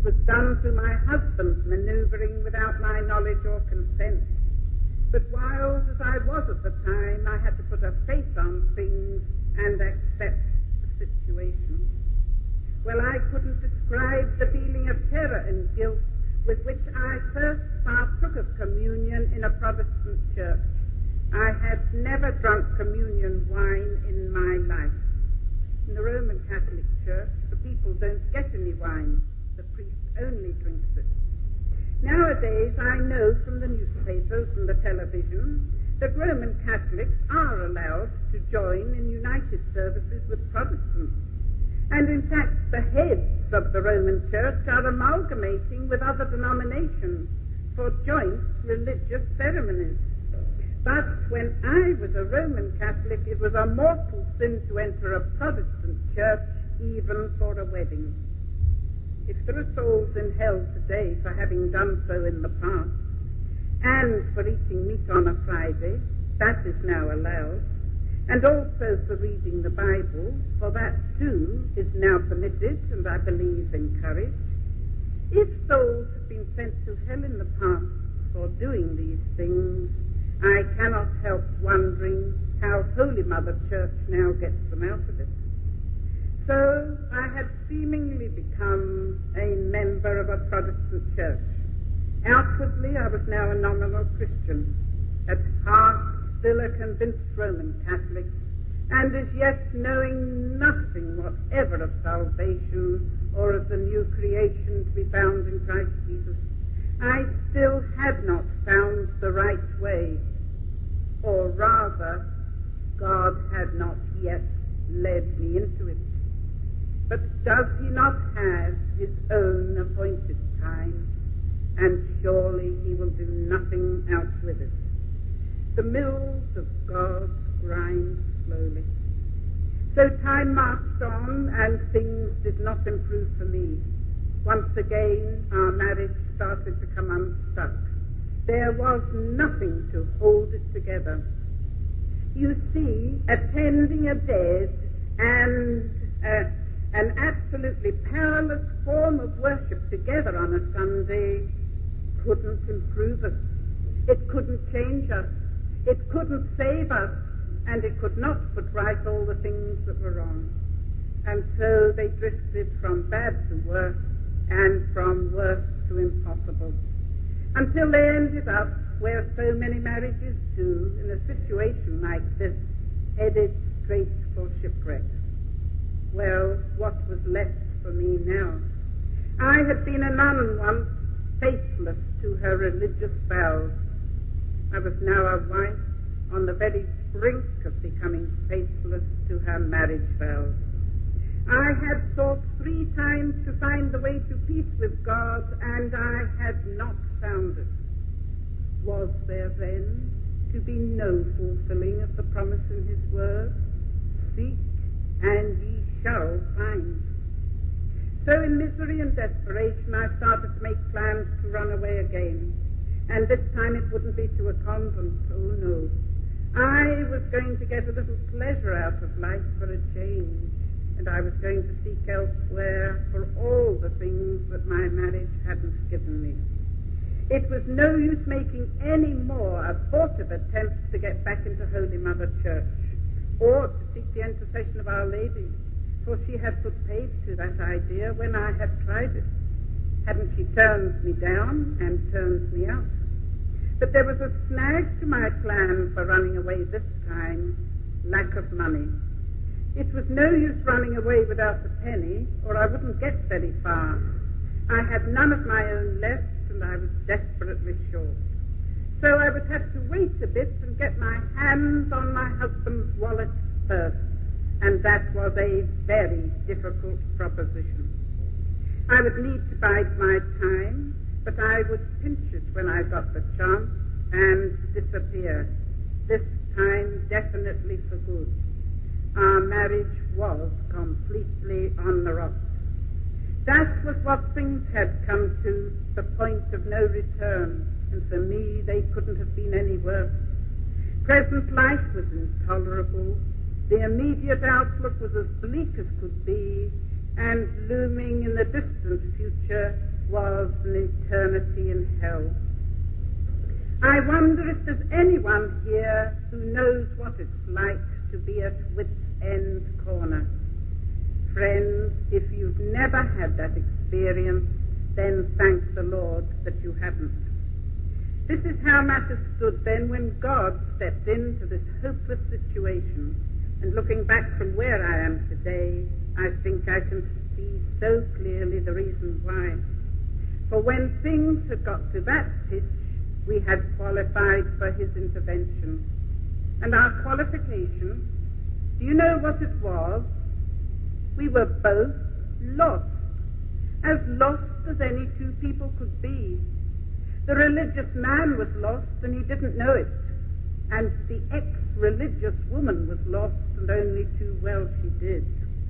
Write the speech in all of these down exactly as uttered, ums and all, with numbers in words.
was done through my husband's manoeuvring without my knowledge or consent. But wild as I was at the time, I had to put a face on things and accept the situation. Well, I couldn't describe the feeling of terror and guilt with which I first partook of communion in a Protestant church. I had never drunk communion wine in my life. In the Roman Catholic Church, the people don't get any wine. The priest only drinks it. Nowadays, I know from the newspapers and the television that Roman Catholics are allowed to join in united services with Protestants. And in fact, the heads of the Roman Church are amalgamating with other denominations for joint religious ceremonies. But when I was a Roman Catholic, it was a mortal sin to enter a Protestant church, even for a wedding. If there are souls in hell today for having done so in the past, and for eating meat on a Friday, that is now allowed, and also for reading the Bible, for that too is now permitted and I believe encouraged. If souls have been sent to hell in the past for doing these things, I cannot help wondering how Holy Mother Church now gets them out of it. So I had seemingly become a member of a Protestant church. Outwardly, I was now a nominal Christian. At heart, still a convinced Roman Catholic, and as yet knowing nothing whatever of salvation or of the new creation to be found in Christ Jesus. I still had not found the right way, or rather, God had not yet led me into it. But does he not have his own appointed time? And surely he will do nothing else with it. The mills of God grind slowly. So time marched on, and things did not improve for me. Once again, our marriage started to come unstuck. There was nothing to hold it together. You see, attending a dead and uh, an absolutely powerless form of worship together on a Sunday couldn't improve us. It couldn't change us. It couldn't save us. And it could not put right all the things that were wrong. And so they drifted from bad to worse, and from worse to impossible, until they ended up where so many marriages do, in a situation like this, headed straight for shipwreck. Well, what was left for me now? I had been a nun once, faithless to her religious vows. I was now a wife on the very brink of becoming faithless to her marriage vows. I had sought three times to find the way to peace with God, and I had not found it. Was there then to be no fulfilling of the promise in his word? Seek, and ye shall find. So in misery and desperation, I started to make plans to run away again. And this time it wouldn't be to a convent, oh no. I was going to get a little pleasure out of life for a change, and I was going to seek elsewhere for all the things that my marriage hadn't given me. It was no use making any more abortive attempts to get back into Holy Mother Church, or to seek the intercession of Our Lady, for she had put paid to that idea when I had tried it. Hadn't she turned me down and turned me out? But there was a snag to my plan for running away this time: lack of money. It was no use running away without a penny, or I wouldn't get very far. I had none of my own left, and I was desperately short. So I would have to wait a bit and get my hands on my husband's wallet first, and that was a very difficult proposition. I would need to bide my time, but I would pinch it when I got the chance and disappear, this time definitely for good. Our marriage was completely on the rocks. That was what things had come to, the point of no return, and for me they couldn't have been any worse. Present life was intolerable. The immediate outlook was as bleak as could be, and looming in the distant future was an eternity in hell. I wonder if there's anyone here who knows what it's like to be at wit's end corner. Friends, if you've never had that experience, then thank the Lord that you haven't. This is how matters stood then when God stepped into this hopeless situation. And looking back from where I am today, I think I can see so clearly the reason why. For when things had got to that pitch, we had qualified for his intervention. And our qualification, do you know what it was? We were both lost, as lost as any two people could be. The religious man was lost and he didn't know it, and the ex-religious woman was lost and only too well she did.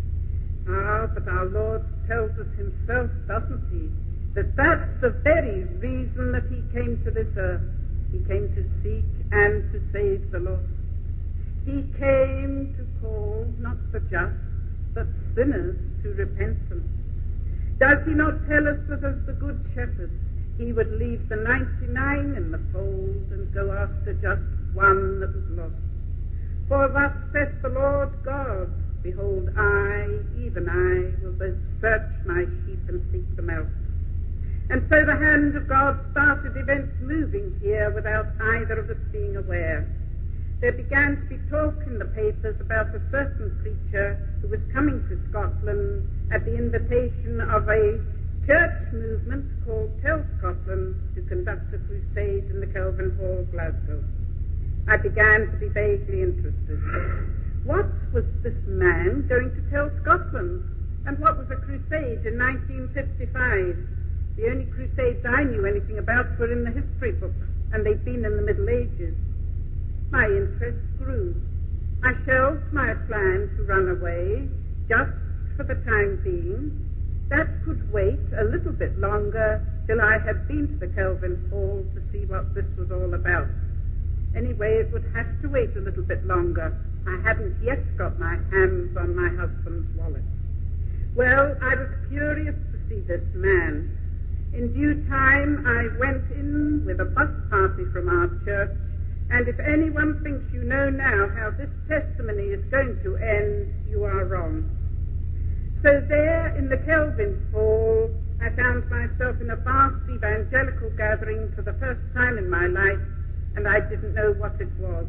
Ah, but our Lord tells us himself, doesn't he, that that's the very reason that he came to this earth. He came to seek and to save the lost. He came to call not the just, but sinners to repentance. Does he not tell us that as the good shepherd, he would leave the ninety-nine in the fold and go after just one that was lost? For thus saith the Lord God, behold, I, even I, will both search my sheep and seek them out. And so the hand of God started events moving here without either of us being aware. There began to be talk in the papers about a certain preacher who was coming to Scotland at the invitation of a church movement called Tell Scotland to conduct a crusade in the Kelvin Hall, Glasgow. I began to be vaguely interested. What was this man going to tell Scotland? And what was a crusade in nineteen fifty-five? The only crusades I knew anything about were in the history books, and they'd been in the Middle Ages. My interest grew. I shelved my plan to run away, just for the time being. That could wait a little bit longer till I had been to the Kelvin Hall to see what this was all about. Anyway, it would have to wait a little bit longer. I hadn't yet got my hands on my husband's wallet. Well, I was curious to see this man. In due time, I went in with a bus party from our church, and if anyone thinks you know now how this testimony is going to end, you are wrong. So there in the Kelvin Hall, I found myself in a vast evangelical gathering for the first time in my life, and I didn't know what it was.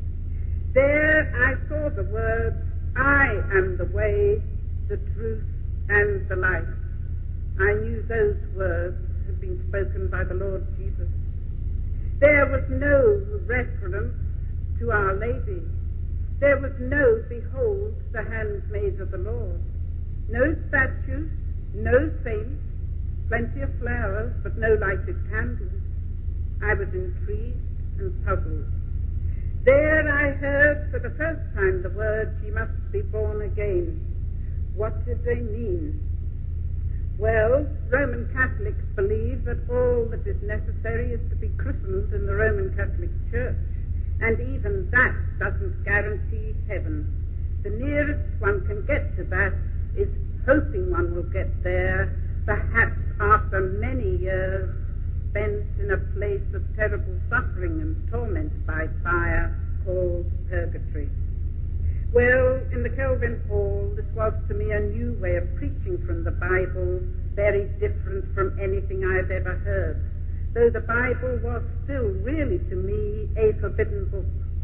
There I saw the words, I am the way, the truth, and the life. I knew those words had been spoken by the Lord Jesus. There was no reference to Our Lady. There was no, behold, the handmaid of the Lord. No statues, no saints, plenty of flowers, but no lighted candles. I was intrigued and puzzled. There I heard for the first time the words, ye must be born again. What did they mean? Well, Roman Catholics believe that all that is necessary is to be christened in the Roman Catholic Church, and even that doesn't guarantee heaven. The nearest one can get to that is hoping one will get there, perhaps after many years spent in a place of terrible suffering and torment by fire called purgatory. Well, in the Kelvin Hall, this was to me a new way of preaching from the Bible, very different from anything I've ever heard, though the Bible was still really to me a forbidden book.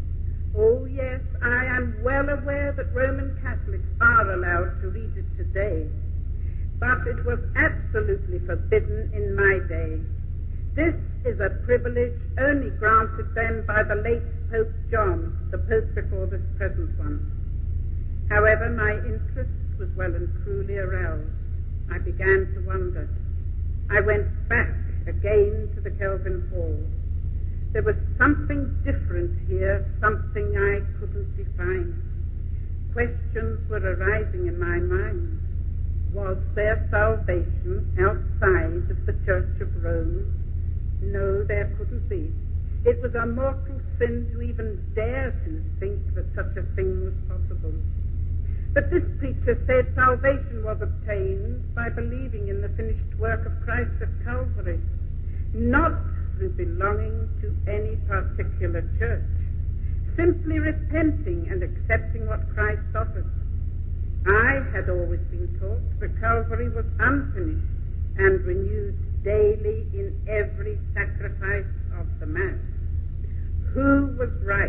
Oh yes, I am well aware that Roman Catholics are allowed to read it today, but it was absolutely forbidden in my day. This is a privilege only granted then by the late Pope John, the Pope before this present one. However, my interest was well and truly aroused. I began to wonder. I went back again to the Kelvin Hall. There was something different here, something I couldn't define. Questions were arising in my mind. Was there salvation outside of the Church of Rome? No, there couldn't be. It was a mortal sin to even dare to think that such a thing was possible. But this preacher said salvation was obtained by believing in the finished work of Christ at Calvary, not through belonging to any particular church, simply repenting and accepting what Christ offered. I had always been taught that Calvary was unfinished and renewed daily in every sacrifice of the Mass. Who was right?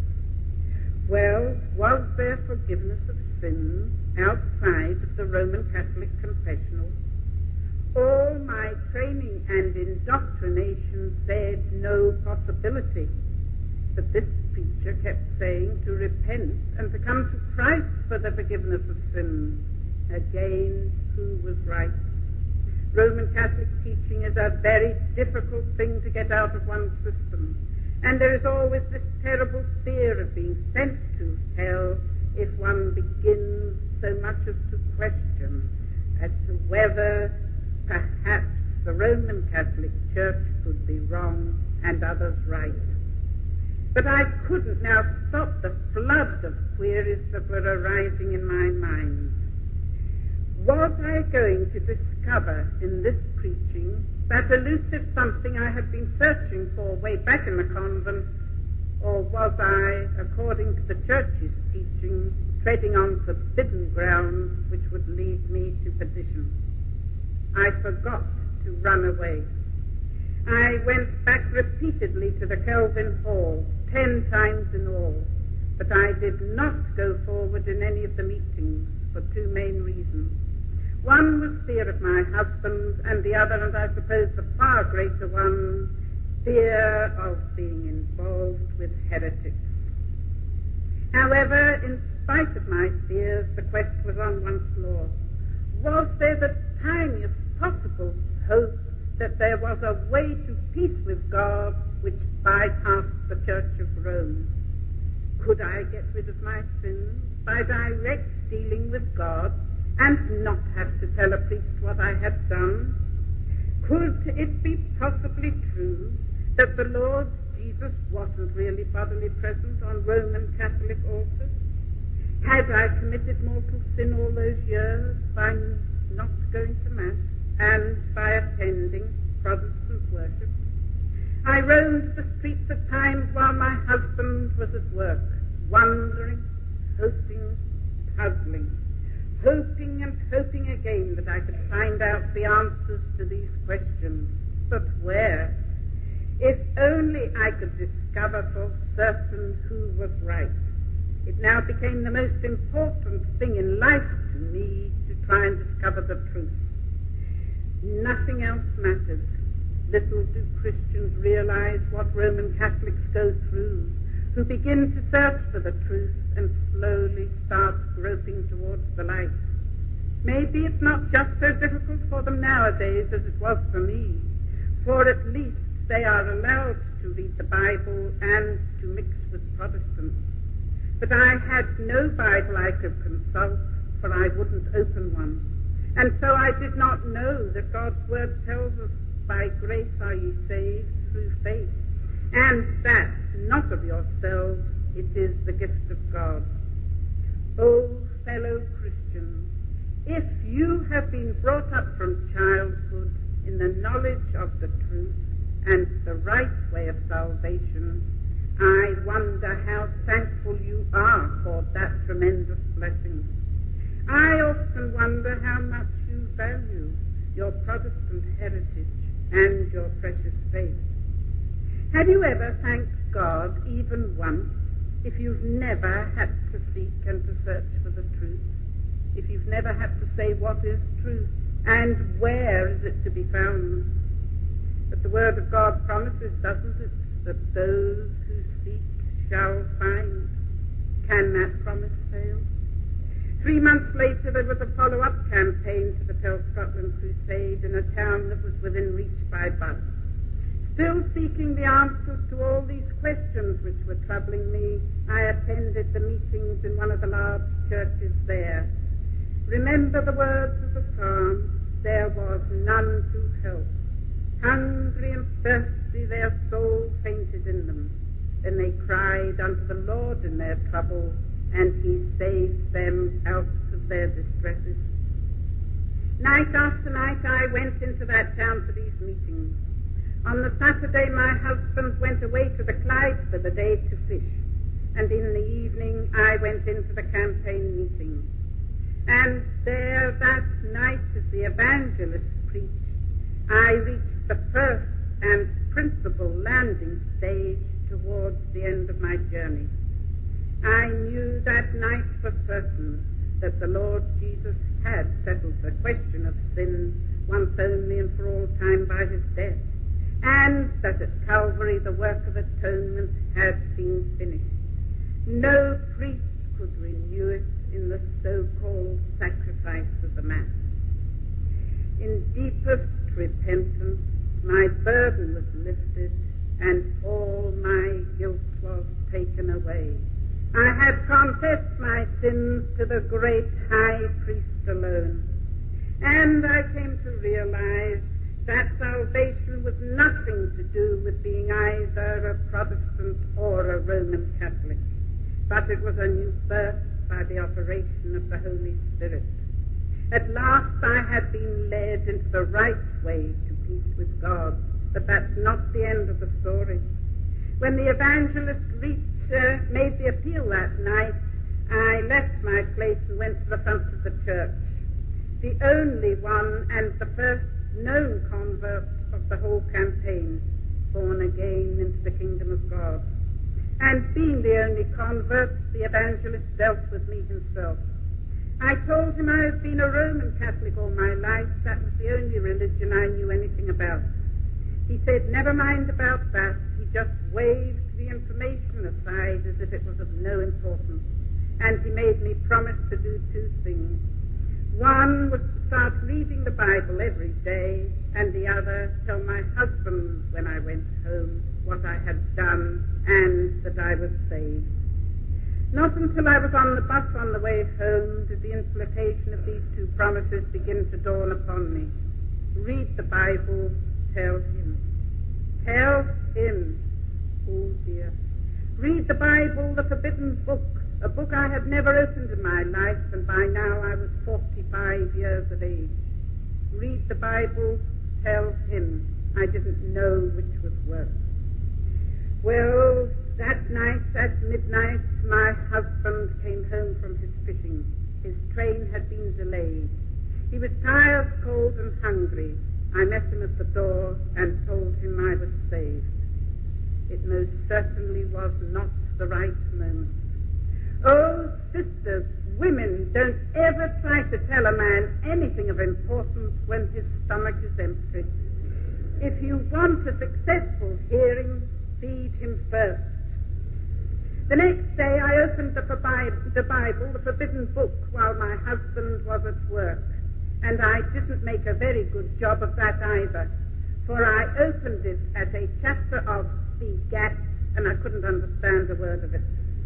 Well, was there forgiveness of sins outside of the Roman Catholic confessional? All my training and indoctrination said no possibility. But this preacher kept saying to repent and to come to Christ for the forgiveness of sins. Again, who was right? Roman Catholic teaching is a very difficult thing to get out of one's system. And there is always this terrible fear of being sent to hell if one begins so much as to question as to whether perhaps the Roman Catholic Church could be wrong and others right. But I couldn't now stop the flood of queries that were arising in my mind. Was I going to discover in this preaching that elusive something I had been searching for way back in the convent, or was I, according to the Church's teaching, treading on forbidden ground which would lead me to perdition? I forgot to run away. I went back repeatedly to the Kelvin Hall, ten times in all, but I did not go forward in any of the meetings for two main reasons. One was fear of my husband, and the other, and I suppose the far greater one, fear of being involved with heretics. However, in spite of my fears, the quest was on once more. Was there the tiniest possible hope that there was a way to peace with God which bypassed the Church of Rome? Could I get rid of my sins by direct dealing with God and not have to tell a priest what I had done? Could it be possibly true that the Lord Jesus wasn't really bodily present on Roman Catholic altars? Had I committed mortal sin all those years by not going to Mass and by attending Protestant worship? I roamed the streets at times while my husband was at work, wondering, hoping, puzzling, hoping and hoping again that I could find out the answers to these questions. But where? If only I could discover for certain who was right. It now became the most important thing in life to me to try and discover the truth. Nothing else matters. Little do Christians realize what Roman Catholics go through, who begin to search for the truth and slowly start groping towards the light. Maybe it's not just so difficult for them nowadays as it was for me, for at least they are allowed to read the Bible and to mix with Protestants. But I had no Bible I could consult, for I wouldn't open one. And so I did not know that God's Word tells us, by grace are ye saved through faith, and that not of yourselves, it is the gift of God. Oh, fellow Christians, if you have been brought up from childhood in the knowledge of the truth and the right way of salvation, I wonder how thankful you are for that tremendous blessing. I often wonder how much you value your Protestant heritage and your precious faith. Have you ever thanked God even once if you've never had to seek and to search for the truth? If you've never had to say what is truth and where is it to be found? But the Word of God promises, doesn't it, that those who seek shall find. Can that promise fail? Three months later, there was a follow-up campaign to the Tell Scotland Crusade in a town that was within reach by bus. Still seeking the answers to all these questions which were troubling me, I attended the meetings in one of the large churches there. Remember the words of the psalm, there was none to help. Hungry and thirsty, their soul fainted in them. Then they cried unto the Lord in their trouble, and he saved them out of their distresses. Night after night I went into that town for these meetings. On the Saturday my husband went away to the Clyde for the day to fish, and in the evening I went into the campaign meeting. And there that night as the evangelist preached, I reached the first and principal landing stage towards the end of my journey. I knew that night for certain that the Lord Jesus had settled the question of sin once only and for all time by his death, and that at Calvary the work of atonement had been finished. No priest could renew it in the so-called sacrifice of the Mass. In deepest repentance, my burden was lifted, and all my guilt was taken away. I had confessed my sins to the great high priest alone, and I came to realize that salvation was nothing to do with being either a Protestant or a Roman Catholic, but it was a new birth by the operation of the Holy Spirit. At last I had been led into the right way to peace with God, but that's not the end of the story. When the evangelist reached, uh, made the appeal that night, I left my place and went to the front of the church. The only one and the first known convert of the whole campaign, born again into the kingdom of God. And being the only convert, the evangelist dealt with me himself. I told him I had been a Roman Catholic all my life. That was the only religion I knew anything about. He said, never mind about that. He just waved the information aside as if it was of no importance. And he made me promise to do two things. One was to start reading the Bible every day, and the other, tell my husband when I went home what I had done and that I was saved. Not until I was on the bus on the way home did the implication of these two promises begin to dawn upon me. Read the Bible, tell him. Tell him. Oh dear. Read the Bible, the forbidden book, a book I had never opened in my life, and by now I was forty-five years of age. Read the Bible, tell him. I didn't know which was worse. Well, that night at midnight, my husband came home from his fishing. His train had been delayed. He was tired, cold, and hungry. I met him at the door and told him I was saved. It most certainly was not the right moment. Oh, sisters, women, don't ever try to tell a man anything of importance when his stomach is empty. If you want a successful hearing, feed him first. The next day I opened the, Bi- the Bible, the forbidden book, while my husband was at work. And I didn't make a very good job of that either, for I opened it at a chapter of begat, and I couldn't understand a word of it.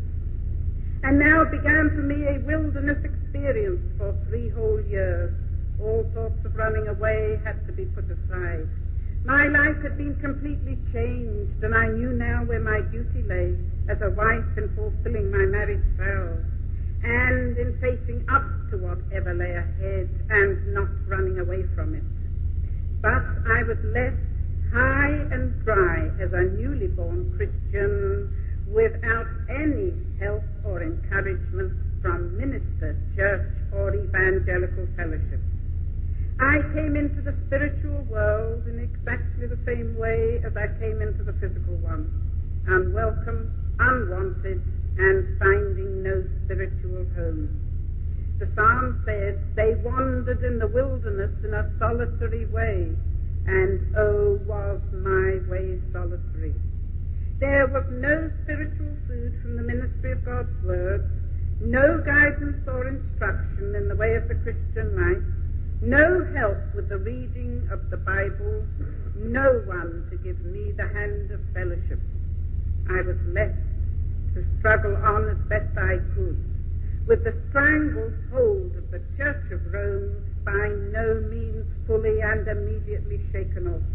And now began for me a wilderness experience for three whole years. All thoughts of running away had to be put aside. My life had been completely changed, and I knew now where my duty lay as a wife in fulfilling my marriage vows, and in facing up to whatever lay ahead and not running away from it. But I was left high and dry as a newly born Christian, without any help or encouragement from minister, church, or evangelical fellowship. I came into the spiritual world in exactly the same way as I came into the physical one, unwelcome, unwanted, and finding no spiritual home. The psalm says, they wandered in the wilderness in a solitary way, and oh, was my way solitary. There was no spiritual food from the ministry of God's Word, no guidance or instruction in the way of the Christian life, no help with the reading of the Bible, no one to give me the hand of fellowship. I was left to struggle on as best I could, with the strangled hold of the Church of Rome by no means fully and immediately shaken off.